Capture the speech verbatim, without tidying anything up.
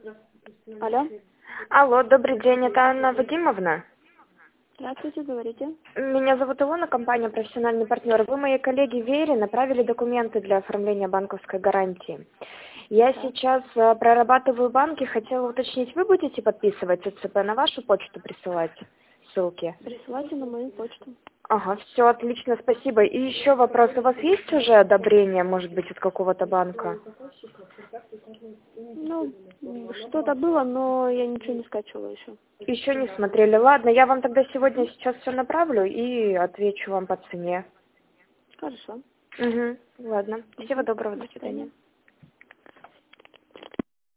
Алло. Алло, добрый день, это Анна Вадимовна. Здравствуйте, говорите. Меня зовут Илона, компания «Профессиональный партнер». Вы моей коллеге Вере направили документы для оформления банковской гарантии. Я Да. сейчас э, прорабатываю банки, хотела уточнить, вы будете подписывать ЦЦП, на вашу почту присылать ссылки? Присылайте на мою почту. Ага, все, отлично, спасибо. И еще вопрос, у вас есть уже одобрение, может быть, от какого-то банка? Ну, что-то было, но я ничего не скачивала еще. Еще не смотрели. Ладно, я вам тогда сегодня сейчас все направлю и отвечу вам по цене. Хорошо. Угу, ладно. Всего доброго, До до свидания. свидания.